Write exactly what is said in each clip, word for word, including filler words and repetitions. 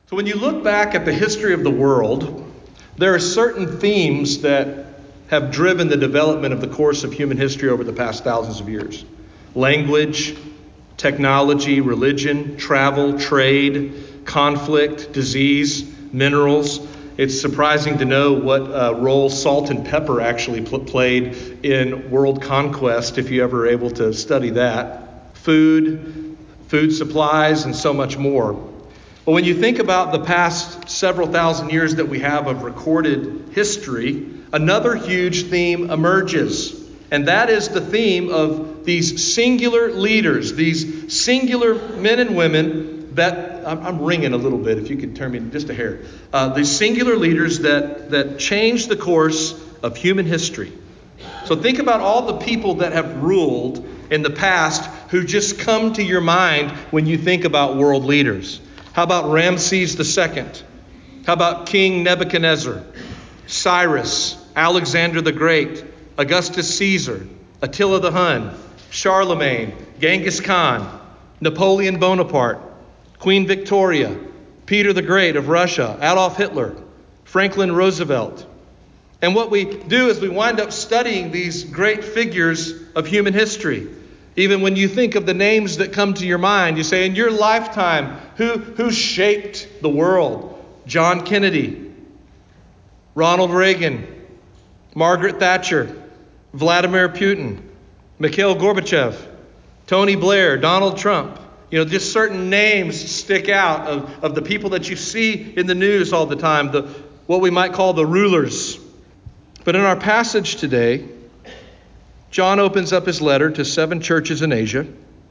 So when you look back at the history of the world, there are certain themes that have driven the development of the course of human history over the past thousands of years. Language, technology, religion, travel, trade, conflict, disease, minerals. It's surprising to know what uh, role salt and pepper actually pl- played in world conquest, if you ever were able to study that. Food, food supplies, and so much more. But when you think about the past several thousand years that we have of recorded history, another huge theme emerges. And that is the theme of these singular leaders, these singular men and women that, I'm, I'm ringing a little bit, if you could turn me just a hair. Uh, these singular leaders that, that changed the course of human history. So think about all the people that have ruled in the past who just come to your mind when you think about world leaders. How about Ramses the Second? How about King Nebuchadnezzar, Cyrus, Alexander the Great, Augustus Caesar, Attila the Hun, Charlemagne, Genghis Khan, Napoleon Bonaparte, Queen Victoria, Peter the Great of Russia, Adolf Hitler, Franklin Roosevelt. And what we do is we wind up studying these great figures of human history. Even when you think of the names that come to your mind, you say, in your lifetime, who, who shaped the world? John Kennedy, Ronald Reagan, Margaret Thatcher, Vladimir Putin, Mikhail Gorbachev, Tony Blair, Donald Trump. You know, just certain names stick out of, of the people that you see in the news all the time, the what we might call the rulers. But in our passage today, John opens up his letter to seven churches in Asia,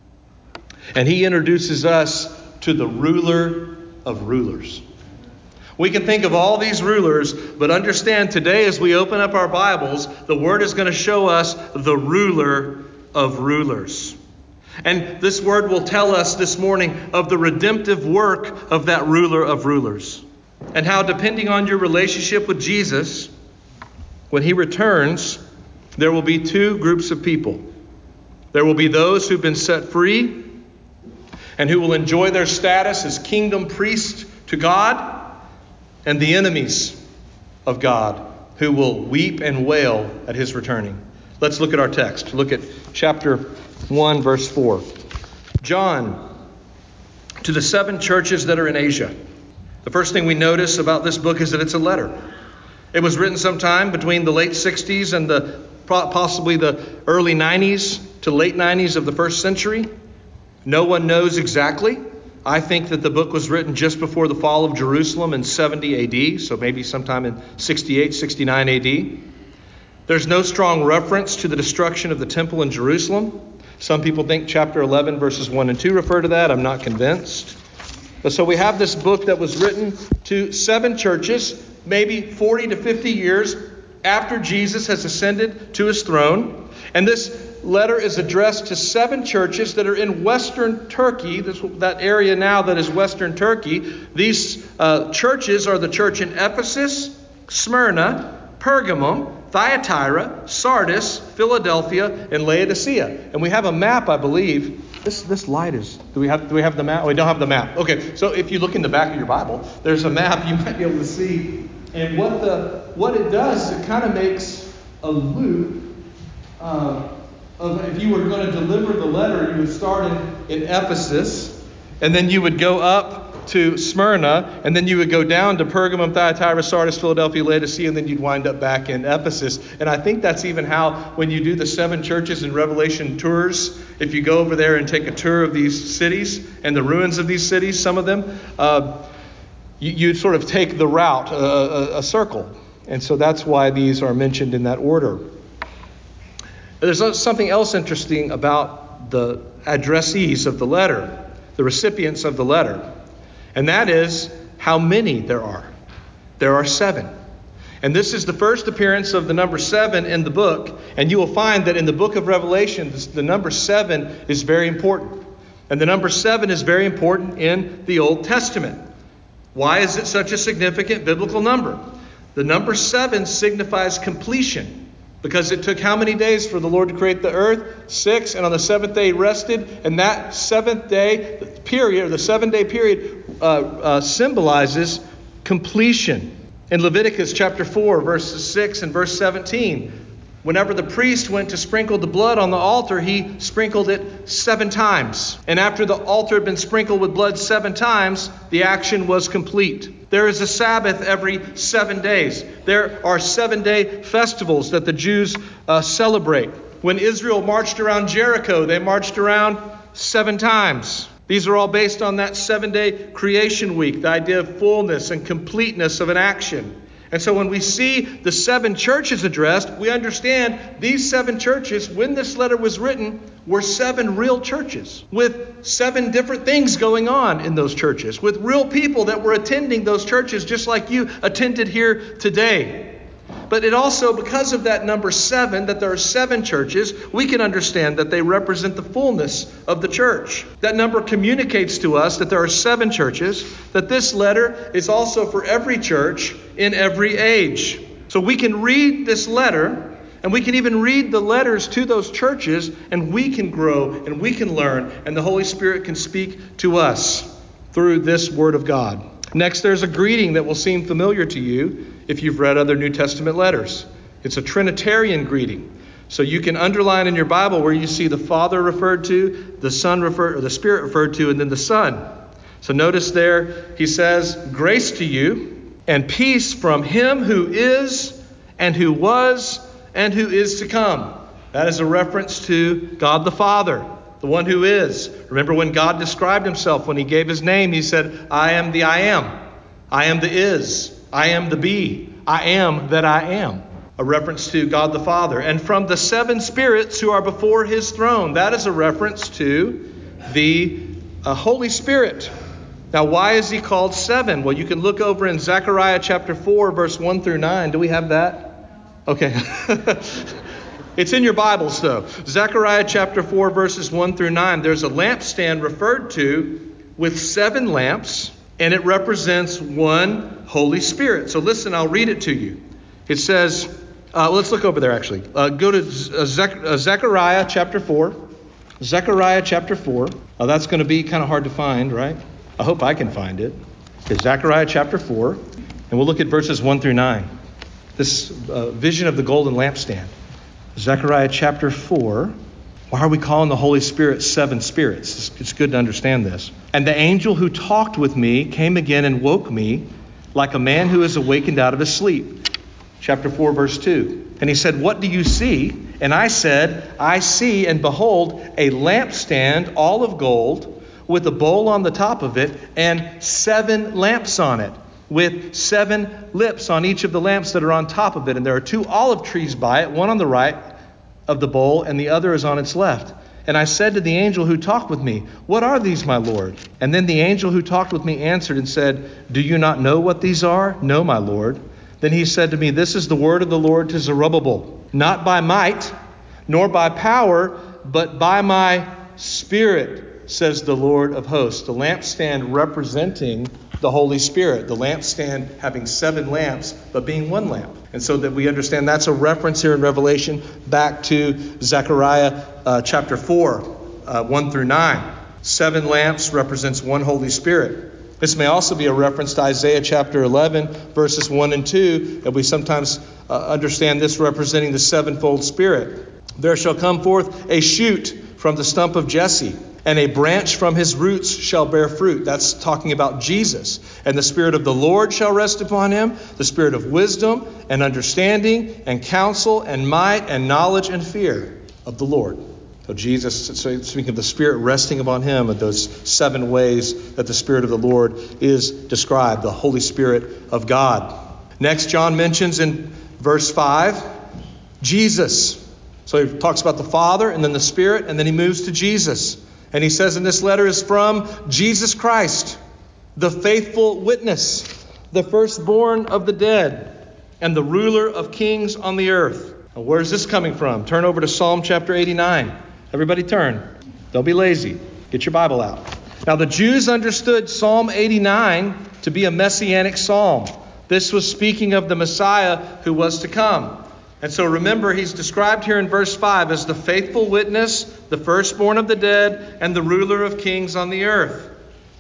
and he introduces us to the ruler of rulers. We can think of all these rulers, but understand today as we open up our Bibles, the Word is going to show us the ruler of rulers. And this Word will tell us this morning of the redemptive work of that ruler of rulers, and how, depending on your relationship with Jesus, when He returns, there will be two groups of people. There will be those who've been set free and who will enjoy their status as kingdom priests to God, and the enemies of God who will weep and wail at His returning. Let's look at our text. Look at chapter one, verse four. John, to the seven churches that are in Asia. The first thing we notice about this book is that it's a letter. It was written sometime between the late sixties and the possibly the early nineties to late nineties of the first century. No one knows exactly. I think that the book was written just before the fall of Jerusalem in seventy A D, so maybe sometime in sixty-eight, sixty-nine A D. There's no strong reference to the destruction of the temple in Jerusalem. Some people think chapter eleven, verses one and two refer to that. I'm not convinced. But so we have this book that was written to seven churches, maybe forty to fifty years after Jesus has ascended to His throne. And this letter is addressed to seven churches that are in Western Turkey, this, that area now that is Western Turkey. These uh, churches are the church in Ephesus, Smyrna, Pergamum, Thyatira, Sardis, Philadelphia, and Laodicea. And we have a map, I believe. This this light is, do we have do we have the map? Oh, we don't have the map. Okay, so if you look in the back of your Bible, there's a map you might be able to see. And what the what it does, it kind of makes a loop uh, of, if you were going to deliver the letter, you would start in, in Ephesus, and then you would go up to Smyrna, and then you would go down to Pergamum, Thyatira, Sardis, Philadelphia, Laodicea, and then you'd wind up back in Ephesus. And I think that's even how, when you do the seven churches in Revelation tours, if you go over there and take a tour of these cities and the ruins of these cities, some of them, uh, you, you sort of take the route, uh, a, a circle. And so that's why these are mentioned in that order. There's something else interesting about the addressees of the letter, the recipients of the letter, and that is how many there are. There are seven. And this is the first appearance of the number seven in the book, and you will find that in the book of Revelation, the number seven is very important. And the number seven is very important in the Old Testament. Why is it such a significant biblical number? The number seven signifies completion. Because it took how many days for the Lord to create the earth? Six. And on the seventh day he rested. And that seventh day period, or the seven day period, uh, uh, symbolizes completion. In Leviticus chapter four, verses six and verse seventeen, whenever the priest went to sprinkle the blood on the altar, he sprinkled it seven times. And after the altar had been sprinkled with blood seven times, the action was complete. There is a Sabbath every seven days. There are seven-day festivals that the Jews uh, celebrate. When Israel marched around Jericho, they marched around seven times. These are all based on that seven-day creation week, the idea of fullness and completeness of an action. And so when we see the seven churches addressed, we understand these seven churches, when this letter was written, were seven real churches with seven different things going on in those churches, with real people that were attending those churches just like you attended here today. But it also, because of that number seven, that there are seven churches, we can understand that they represent the fullness of the church. That number communicates to us that there are seven churches, that this letter is also for every church in every age. So we can read this letter, and we can even read the letters to those churches, and we can grow, and we can learn, and the Holy Spirit can speak to us through this Word of God. Next, there's a greeting that will seem familiar to you if you've read other New Testament letters. It's a Trinitarian greeting. So you can underline in your Bible where you see the Father referred to, the Son referred, or the Spirit referred to, and then the Son. So notice there, he says, grace to you and peace from him who is and who was and who is to come. That is a reference to God the Father, the one who is. Remember when God described himself, when he gave his name, he said, I am the I am. I am the is. I am the be. I am that I am. A reference to God the Father. And from the seven spirits who are before his throne. That is a reference to the uh, Holy Spirit. Now, why is he called seven? Well, you can look over in Zechariah chapter four, verse one through nine. Do we have that? Okay. It's in your Bibles, though. Zechariah chapter four, verses one through nine. There's a lampstand referred to with seven lamps, and it represents one Holy Spirit. So listen, I'll read it to you. It says, uh, let's look over there actually. Uh, go to Zech- uh, Zechariah chapter four. Zechariah chapter four. Uh, that's going to be kind of hard to find, right? I hope I can find it. It's Zechariah chapter four. And we'll look at verses one through nine. This uh, vision of the golden lampstand. Zechariah chapter four. Why are we calling the Holy Spirit seven spirits? It's good to understand this. And the angel who talked with me came again and woke me like a man who is awakened out of his sleep. Chapter four, verse two. And he said, what do you see? And I said, I see and behold a lampstand all of gold with a bowl on the top of it and seven lamps on it, with seven lips on each of the lamps that are on top of it. And there are two olive trees by it, one on the right of the bowl and the other is on its left. And I said to the angel who talked with me, what are these, my Lord? And then the angel who talked with me answered and said, do you not know what these are? No, my Lord. Then he said to me, this is the word of the Lord to Zerubbabel, not by might, nor by power, but by my Spirit, says the Lord of hosts. The lampstand representing the Holy Spirit. The lampstand having seven lamps, but being one lamp. And so that we understand that's a reference here in Revelation back to Zechariah uh, chapter four, uh, one through nine. Seven lamps represents one Holy Spirit. This may also be a reference to Isaiah chapter eleven, verses one and two, and we sometimes uh, understand this representing the sevenfold Spirit. There shall come forth a shoot from the stump of Jesse, and a branch from his roots shall bear fruit. That's talking about Jesus. And the Spirit of the Lord shall rest upon him, the Spirit of wisdom and understanding and counsel and might and knowledge and fear of the Lord. So Jesus, so speaking of the Spirit resting upon him, of those seven ways that the Spirit of the Lord is described, the Holy Spirit of God. Next, John mentions in verse five, Jesus. So he talks about the Father and then the Spirit, and then he moves to Jesus. And he says in this letter is from Jesus Christ, the faithful witness, the firstborn of the dead, and the ruler of kings on the earth. Now, where is this coming from? Turn over to Psalm chapter eighty-nine. Everybody turn. Don't be lazy. Get your Bible out. Now the Jews understood Psalm eighty-nine to be a messianic psalm. This was speaking of the Messiah who was to come. And so remember, he's described here in verse five as the faithful witness, the firstborn of the dead, and the ruler of kings on the earth.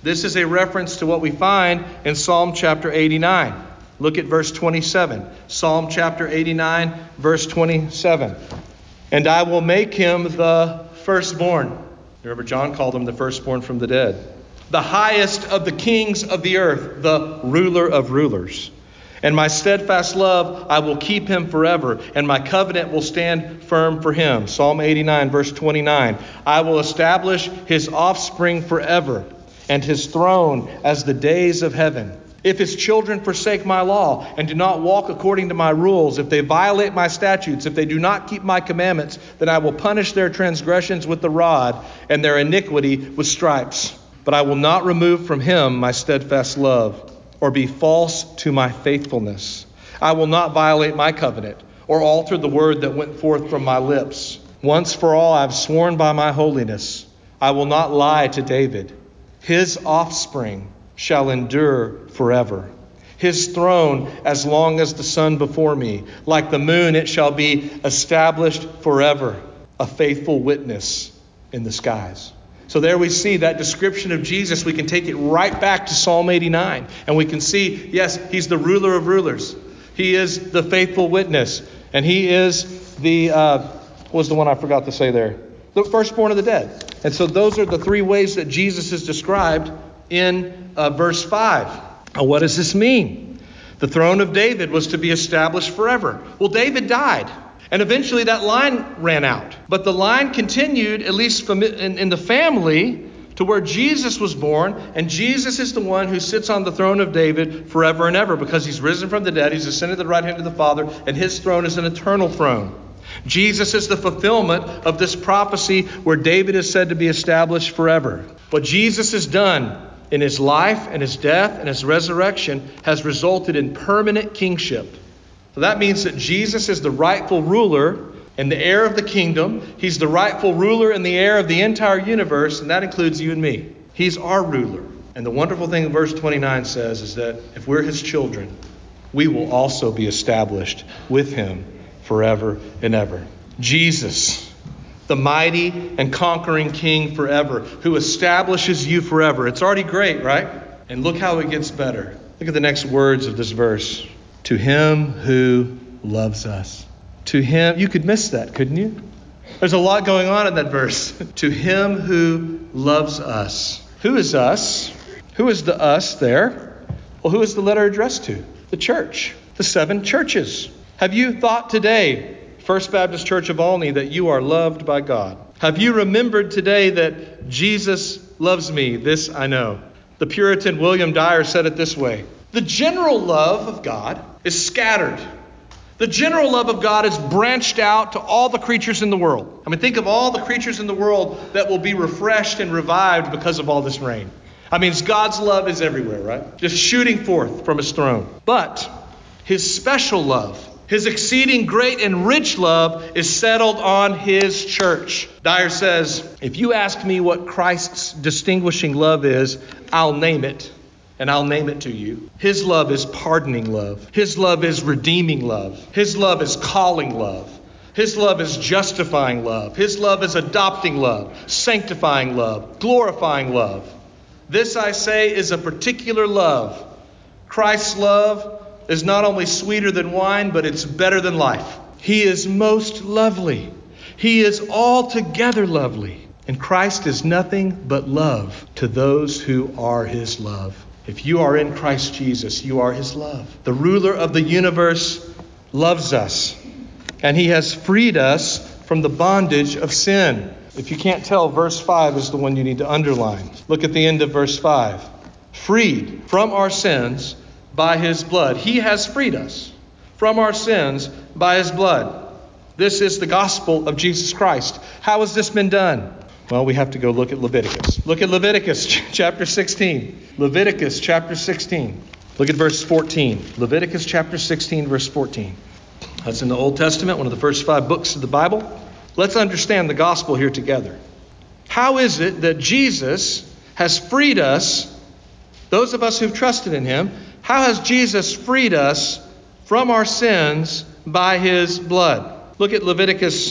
This is a reference to what we find in Psalm chapter eighty-nine. Look at verse twenty-seven. Psalm chapter eighty-nine, verse twenty-seven. And I will make him the firstborn. Remember, John called him the firstborn from the dead. The highest of the kings of the earth, the ruler of rulers. And my steadfast love, I will keep him forever, and my covenant will stand firm for him. Psalm eighty-nine, verse twenty-nine. I will establish his offspring forever, and his throne as the days of heaven. If his children forsake my law and do not walk according to my rules, if they violate my statutes, if they do not keep my commandments, then I will punish their transgressions with the rod and their iniquity with stripes. But I will not remove from him my steadfast love, or be false to my faithfulness. I will not violate my covenant or alter the word that went forth from my lips. Once for all I have sworn by my holiness, I will not lie to David. His offspring shall endure forever. His throne as long as the sun before me. Like the moon it shall be established forever, a faithful witness in the skies. So there we see that description of Jesus. We can take it right back to Psalm eighty-nine. And we can see, yes, he's the ruler of rulers. He is the faithful witness. And he is the, uh, what was the one I forgot to say there? The firstborn of the dead. And so those are the three ways that Jesus is described in uh, verse five. Now, what does this mean? The throne of David was to be established forever. Well, David died. And eventually that line ran out. But the line continued, at least from in, in the family, to where Jesus was born. And Jesus is the one who sits on the throne of David forever and ever, because he's risen from the dead. He's ascended to the right hand of the Father, and his throne is an eternal throne. Jesus is the fulfillment of this prophecy where David is said to be established forever. What Jesus has done in his life and his death and his resurrection has resulted in permanent kingship. So that means that Jesus is the rightful ruler and the heir of the kingdom. He's the rightful ruler and the heir of the entire universe, and that includes you and me. He's our ruler. And the wonderful thing in verse twenty-nine says is that if we're his children, we will also be established with him forever and ever. Jesus, the mighty and conquering King forever, who establishes you forever. It's already great, right? And look how it gets better. Look at the next words of this verse. To him who loves us. To him, you could miss that, couldn't you? There's a lot going on in that verse. To him who loves us. Who is us? Who is the us there? Well, who is the letter addressed to? The church. The seven churches. Have you thought today, First Baptist Church of Olney, that you are loved by God? Have you remembered today that Jesus loves me? This I know. The Puritan William Dyer said it this way. The general love of God is scattered. The general love of God is branched out to all the creatures in the world. I mean, think of all the creatures in the world that will be refreshed and revived because of all this rain. I mean, God's love is everywhere, right? Just shooting forth from his throne. But his special love, his exceeding great and rich love is settled on his church. Dyer says, if you ask me what Christ's distinguishing love is, I'll name it. And I'll name it to you. His love is pardoning love. His love is redeeming love. His love is calling love. His love is justifying love. His love is adopting love, sanctifying love, glorifying love. This, I say, is a particular love. Christ's love is not only sweeter than wine, but it's better than life. He is most lovely. He is altogether lovely. And Christ is nothing but love to those who are his love. If you are in Christ Jesus, you are his love. The ruler of the universe loves us, and he has freed us from the bondage of sin. If you can't tell, verse five is the one you need to underline. Look at the end of verse five. Freed from our sins by his blood. He has freed us from our sins by his blood. This is the gospel of Jesus Christ. How has this been done? Well, we have to go look at Leviticus. Look at Leviticus chapter sixteen. Leviticus chapter sixteen. Look at verse fourteen. Leviticus chapter sixteen, verse fourteen. That's in the Old Testament, one of the first five books of the Bible. Let's understand the gospel here together. How is it that Jesus has freed us, those of us who've trusted in him, how has Jesus freed us from our sins by his blood? Look at Leviticus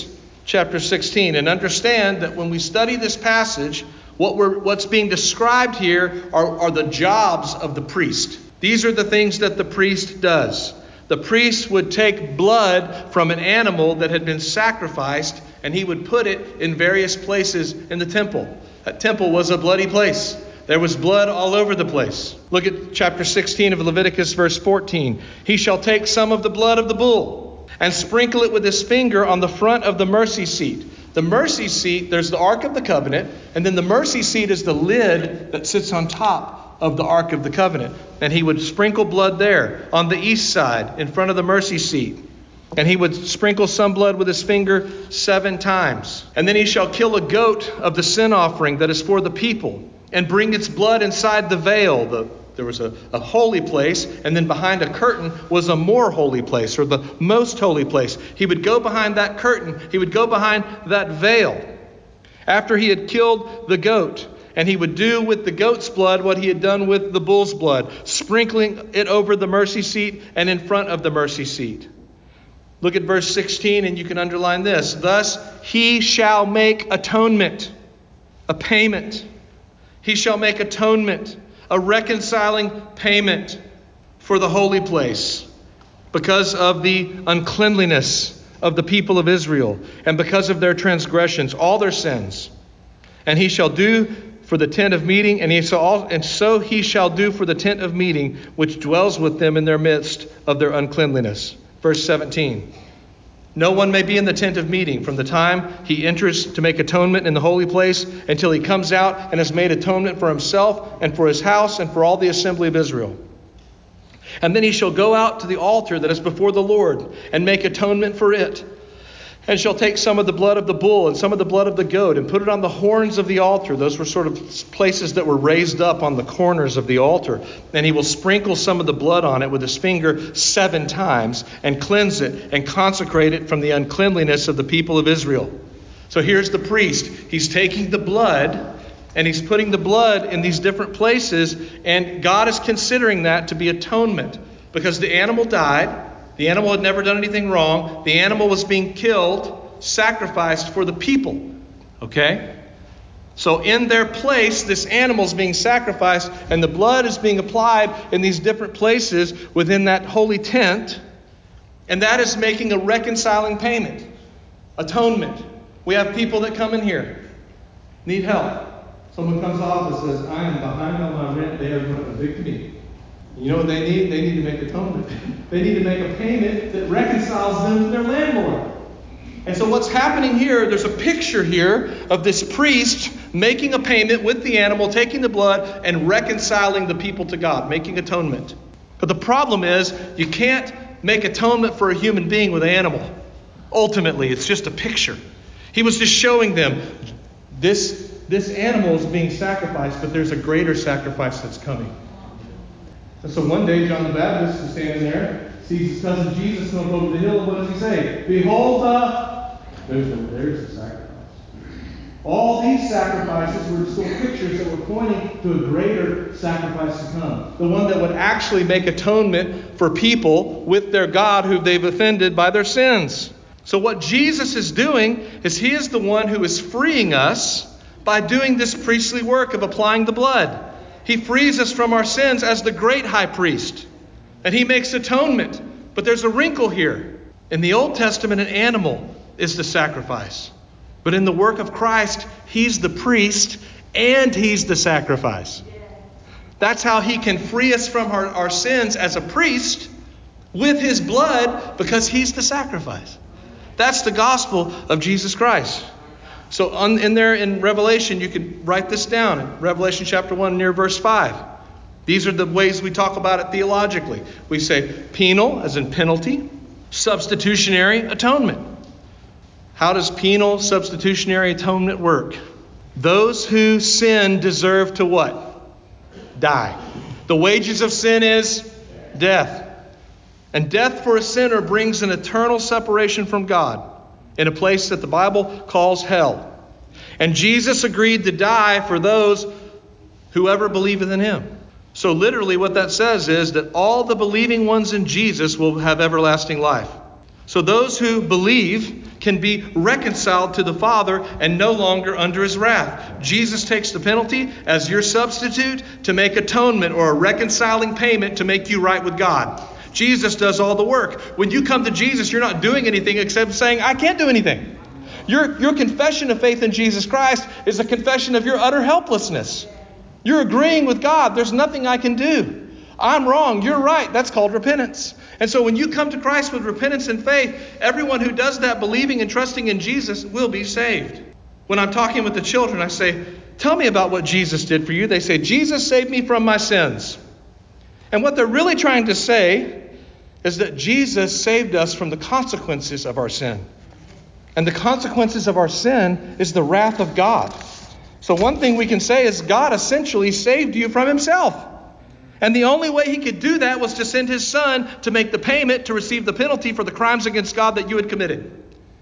chapter sixteen and understand that when we study this passage, what we're, what's being described here are, are the jobs of the priest. These are the things that the priest does. The priest would take blood from an animal that had been sacrificed, and he would put it in various places in the temple. That temple was a bloody place. There was blood all over the place. Look at chapter sixteen of Leviticus, verse fourteen. He shall take some of the blood of the bull and sprinkle it with his finger on the front of the mercy seat. The mercy seat, there's the Ark of the Covenant, and then the mercy seat is the lid that sits on top of the Ark of the Covenant. And he would sprinkle blood there on the east side in front of the mercy seat. And he would sprinkle some blood with his finger seven times. And then he shall kill a goat of the sin offering that is for the people and bring its blood inside the veil. The, there was a, a holy place, and then behind a curtain was a more holy place, or the most holy place. He would go behind that curtain. He would go behind that veil after he had killed the goat. And he would do with the goat's blood what he had done with the bull's blood, sprinkling it over the mercy seat and in front of the mercy seat. Look at verse sixteen, and you can underline this. Thus he shall make atonement, a payment. He shall make atonement, a reconciling payment for the holy place because of the uncleanliness of the people of Israel and because of their transgressions, all their sins. And he shall do for the tent of meeting, and he shall, and so he shall do for the tent of meeting, which dwells with them in their midst of their uncleanliness. Verse seventeen. No one may be in the tent of meeting from the time he enters to make atonement in the holy place until he comes out and has made atonement for himself and for his house and for all the assembly of Israel. And then he shall go out to the altar that is before the Lord and make atonement for it. And shall take some of the blood of the bull and some of the blood of the goat and put it on the horns of the altar. Those were sort of places that were raised up on the corners of the altar. And he will sprinkle some of the blood on it with his finger seven times and cleanse it and consecrate it from the uncleanliness of the people of Israel. So here's the priest. He's taking the blood and he's putting the blood in these different places. And God is considering that to be atonement because the animal died. The animal had never done anything wrong. The animal was being killed, sacrificed for the people. Okay? So in their place, this animal is being sacrificed, and the blood is being applied in these different places within that holy tent. And that is making a reconciling payment. Atonement. We have people that come in here, need help. Someone comes off and says, I am behind on my rent. They are going to evict me. You know what they need? They need to make atonement. They need to make a payment that reconciles them to their landlord. And so what's happening here, there's a picture here of this priest making a payment with the animal, taking the blood, and reconciling the people to God, making atonement. But the problem is, you can't make atonement for a human being with an animal. Ultimately, it's just a picture. He was just showing them, this, this animal is being sacrificed, but there's a greater sacrifice that's coming. And so one day, John the Baptist is standing there, sees his cousin Jesus come over the hill, and what does he say? Behold, uh, there's, the, there's the sacrifice. All these sacrifices were still pictures that were pointing to a greater sacrifice to come. The one that would actually make atonement for people with their God who they've offended by their sins. So what Jesus is doing is he is the one who is freeing us by doing this priestly work of applying the blood. He frees us from our sins as the great high priest. And he makes atonement. But there's a wrinkle here. In the Old Testament, an animal is the sacrifice. But in the work of Christ, he's the priest and he's the sacrifice. That's how he can free us from our, our sins as a priest with his blood, because he's the sacrifice. That's the gospel of Jesus Christ. So on, in there in Revelation, you could write this down. In Revelation chapter one, near verse five. These are the ways we talk about it theologically. We say penal, as in penalty. Substitutionary, atonement. How does penal substitutionary atonement work? Those who sin deserve to what? Die. The wages of sin is death. And death for a sinner brings an eternal separation from God in a place that the Bible calls hell. And Jesus agreed to die for those who ever believeth in him. So literally what that says is that all the believing ones in Jesus will have everlasting life. So those who believe can be reconciled to the Father and no longer under his wrath. Jesus takes the penalty as your substitute to make atonement or a reconciling payment to make you right with God. Jesus does all the work. When you come to Jesus, you're not doing anything except saying, I can't do anything. Your, your confession of faith in Jesus Christ is a confession of your utter helplessness. You're agreeing with God. There's nothing I can do. I'm wrong. You're right. That's called repentance. And so when you come to Christ with repentance and faith, everyone who does that, believing and trusting in Jesus, will be saved. When I'm talking with the children, I say, tell me about what Jesus did for you. They say, Jesus saved me from my sins. And what they're really trying to say is that Jesus saved us from the consequences of our sin. And the consequences of our sin is the wrath of God. So one thing we can say is God essentially saved you from himself. And the only way he could do that was to send his son to make the payment to receive the penalty for the crimes against God that you had committed.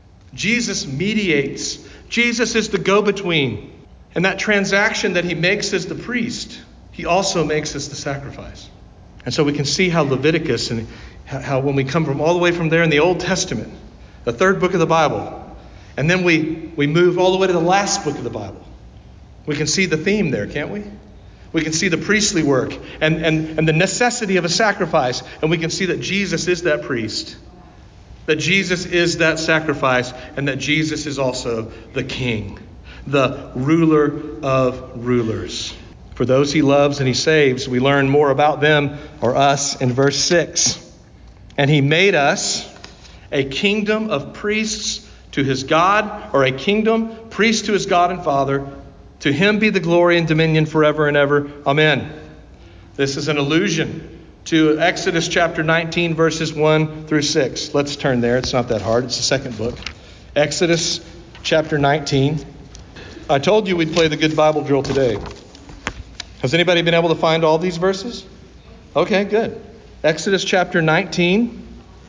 Jesus mediates. Jesus is the go-between. And that transaction that he makes as the priest, he also makes as the sacrifice. And so we can see how Leviticus and how when we come from all the way from there in the Old Testament, the third book of the Bible, and then we, we move all the way to the last book of the Bible, we can see the theme there, can't we? We can see the priestly work and, and, and the necessity of a sacrifice. And we can see that Jesus is that priest, that Jesus is that sacrifice, and that Jesus is also the king, the ruler of rulers. For those he loves and he saves, we learn more about them or us in verse six. And he made us a kingdom of priests to his God, or a kingdom, priest to his God and Father. To him be the glory and dominion forever and ever. Amen. This is an allusion to Exodus chapter nineteen, verses one through six. Let's turn there. It's not that hard. It's the second book. Exodus chapter nineteen. I told you we'd play the good Bible drill today. Has anybody been able to find all these verses? Okay, good. Exodus chapter nineteen,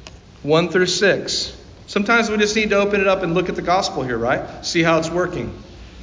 one through six. Sometimes we just need to open it up and look at the gospel here, right? See how it's working.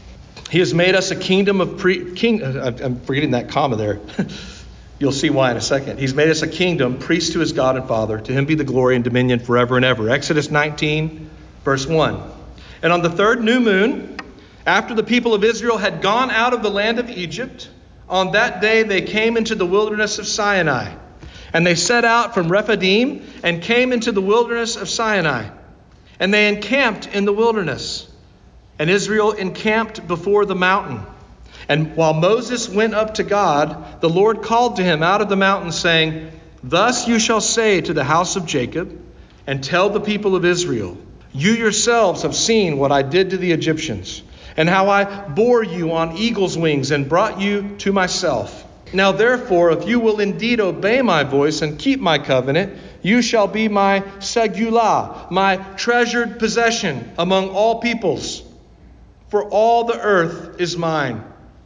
He has made us a kingdom of pre- king. I'm forgetting that comma there. You'll see why in a second. He's made us a kingdom, priest to his God and Father. To him be the glory and dominion forever and ever. Exodus nineteen, verse one. And on the third new moon, after the people of Israel had gone out of the land of Egypt, on that day they came into the wilderness of Sinai. And they set out from Rephidim and came into the wilderness of Sinai. And they encamped in the wilderness. And Israel encamped before the mountain. And while Moses went up to God, the Lord called to him out of the mountain, saying, Thus you shall say to the house of Jacob, and tell the people of Israel, You yourselves have seen what I did to the Egyptians, and how I bore you on eagle's wings and brought you to myself. Now therefore, if you will indeed obey my voice and keep my covenant, you shall be my segulah, my treasured possession among all peoples. For all the earth is mine.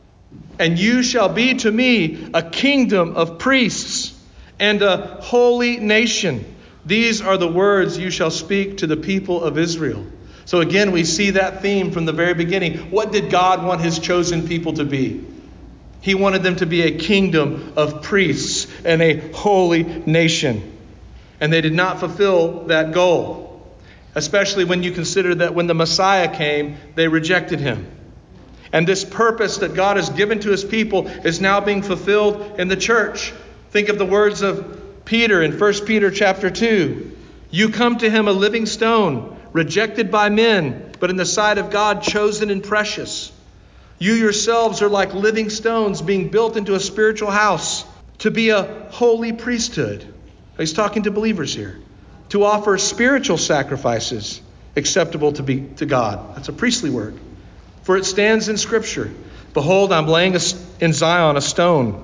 And you shall be to me a kingdom of priests and a holy nation. These are the words you shall speak to the people of Israel. So again, we see that theme from the very beginning. What did God want his chosen people to be? He wanted them to be a kingdom of priests and a holy nation. And they did not fulfill that goal. Especially when you consider that when the Messiah came, they rejected him. And this purpose that God has given to his people is now being fulfilled in the church. Think of the words of Peter in First Peter chapter two. You come to him a living stone, rejected by men, but in the sight of God chosen and precious. You yourselves are like living stones being built into a spiritual house to be a holy priesthood. He's talking to believers here. To offer spiritual sacrifices acceptable to be to God. That's a priestly work. For it stands in Scripture, Behold, I'm laying a, in Zion a stone,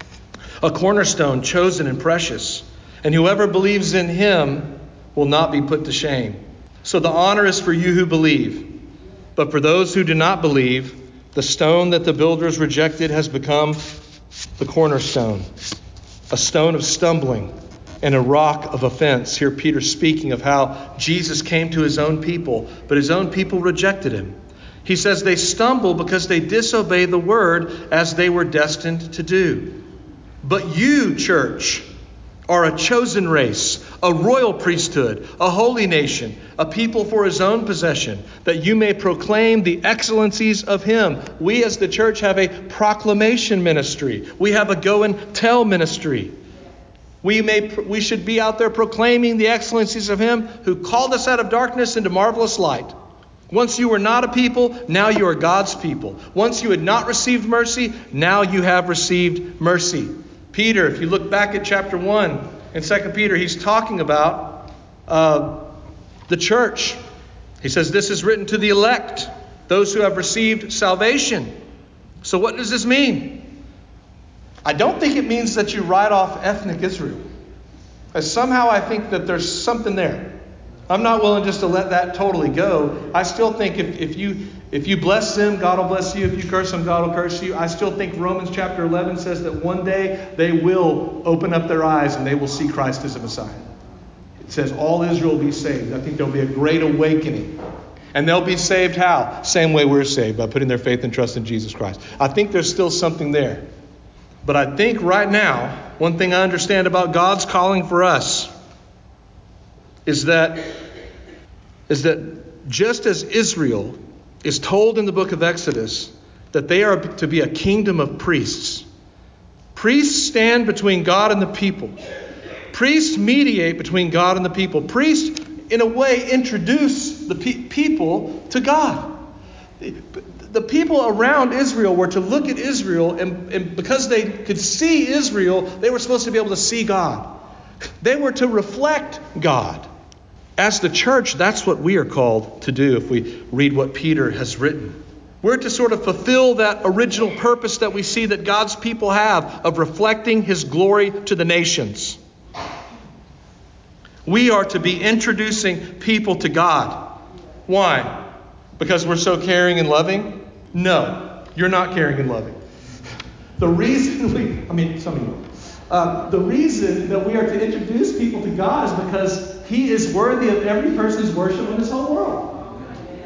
a cornerstone chosen and precious, and whoever believes in him will not be put to shame. So the honor is for you who believe. But for those who do not believe, the stone that the builders rejected has become the cornerstone, a stone of stumbling and a rock of offense. Here Peter speaking of how Jesus came to his own people, but his own people rejected him. He says they stumble because they disobey the word as they were destined to do. But you, church, are a chosen race, a royal priesthood, a holy nation, a people for his own possession, that you may proclaim the excellencies of him. We as the church have a proclamation ministry. We have a go and tell ministry. We may, we should be out there proclaiming the excellencies of him who called us out of darkness into marvelous light. Once you were not a people, now you are God's people. Once you had not received mercy, now you have received mercy. Peter, if you look back at chapter one in Second Peter, he's talking about uh, the church. He says, this is written to the elect, those who have received salvation. So what does this mean? I don't think it means that you write off ethnic Israel. Because somehow I think that there's something there. I'm not willing just to let that totally go. I still think if, if you if you bless them, God will bless you. If you curse them, God will curse you. I still think Romans chapter eleven says that one day they will open up their eyes and they will see Christ as a Messiah. It says all Israel will be saved. I think there'll be a great awakening. And they'll be saved how? Same way we're saved, by putting their faith and trust in Jesus Christ. I think there's still something there. But I think right now, one thing I understand about God's calling for us is that, is that just as Israel is told in the book of Exodus that they are to be a kingdom of priests. Priests stand between God and the people. Priests mediate between God and the people. Priests, in a way, introduce the pe- people to God. The, the people around Israel were to look at Israel, and, and because they could see Israel, they were supposed to be able to see God. They were to reflect God. As the church, that's what we are called to do if we read what Peter has written. We're to sort of fulfill that original purpose that we see that God's people have of reflecting his glory to the nations. We are to be introducing people to God. Why? Because we're so caring and loving? No, you're not caring and loving. The reason we, I mean, some of you uh, the reason that we are to introduce people to God is because he is worthy of every person's worship in this whole world.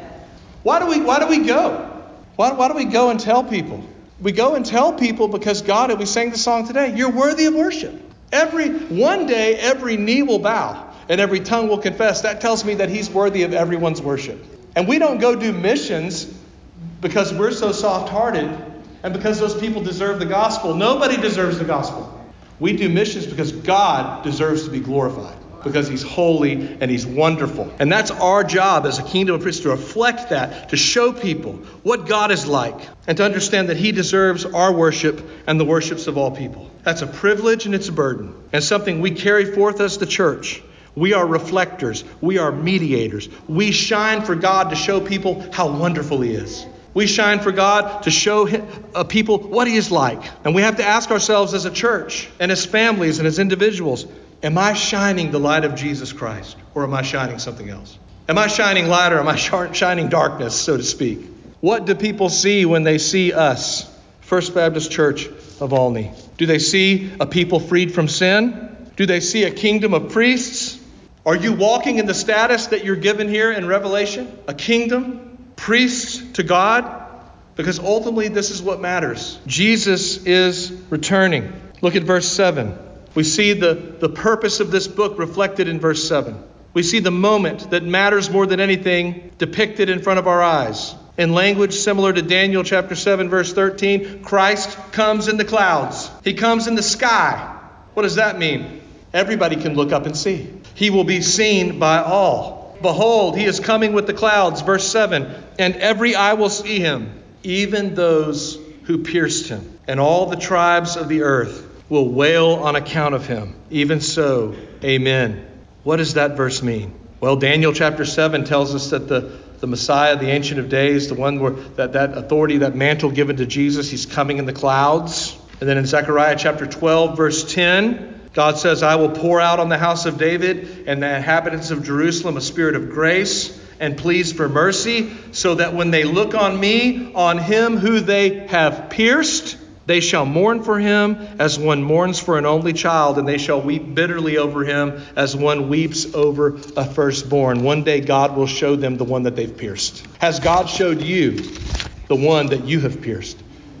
Why do we, why do we go? Why, why do we go and tell people? We go and tell people because God, and we sang the song today, you're worthy of worship. Every, one day, every knee will bow and every tongue will confess. That tells me that he's worthy of everyone's worship. And we don't go do missions because we're so soft-hearted and because those people deserve the gospel. Nobody deserves the gospel. We do missions because God deserves to be glorified, because he's holy and he's wonderful. And that's our job as a kingdom of priests, to reflect that, to show people what God is like, and to understand that he deserves our worship and the worships of all people. That's a privilege and it's a burden, and something we carry forth as the church. We are reflectors. We are mediators. We shine for God to show people how wonderful he is. We shine for God to show him, uh, people what he is like. And we have to ask ourselves as a church and as families and as individuals, am I shining the light of Jesus Christ, or am I shining something else? Am I shining light, or am I shining darkness, so to speak? What do people see when they see us, First Baptist Church of Olney? Do they see a people freed from sin? Do they see a kingdom of priests? Are you walking in the status that you're given here in Revelation? A kingdom? Priests to God? Because ultimately this is what matters. Jesus is returning. Look at verse seven. We see the, the purpose of this book reflected in verse seven. We see the moment that matters more than anything depicted in front of our eyes. In language similar to Daniel chapter seven, verse thirteen, Christ comes in the clouds. He comes in the sky. What does that mean? Everybody can look up and see. He will be seen by all. Behold, he is coming with the clouds, verse seven, and every eye will see him, even those who pierced him. And all the tribes of the earth will wail on account of him. Even so, amen. What does that verse mean? Well, Daniel chapter seven tells us that the, the Messiah, the Ancient of Days, the one where that, that authority, that mantle given to Jesus, he's coming in the clouds. And then in Zechariah chapter twelve, verse ten, God says, I will pour out on the house of David and the inhabitants of Jerusalem a spirit of grace and pleas for mercy, so that when they look on me, on him who they have pierced, they shall mourn for him as one mourns for an only child, and they shall weep bitterly over him as one weeps over a firstborn. One day God will show them the one that they've pierced. Has God showed you the one that you have pierced?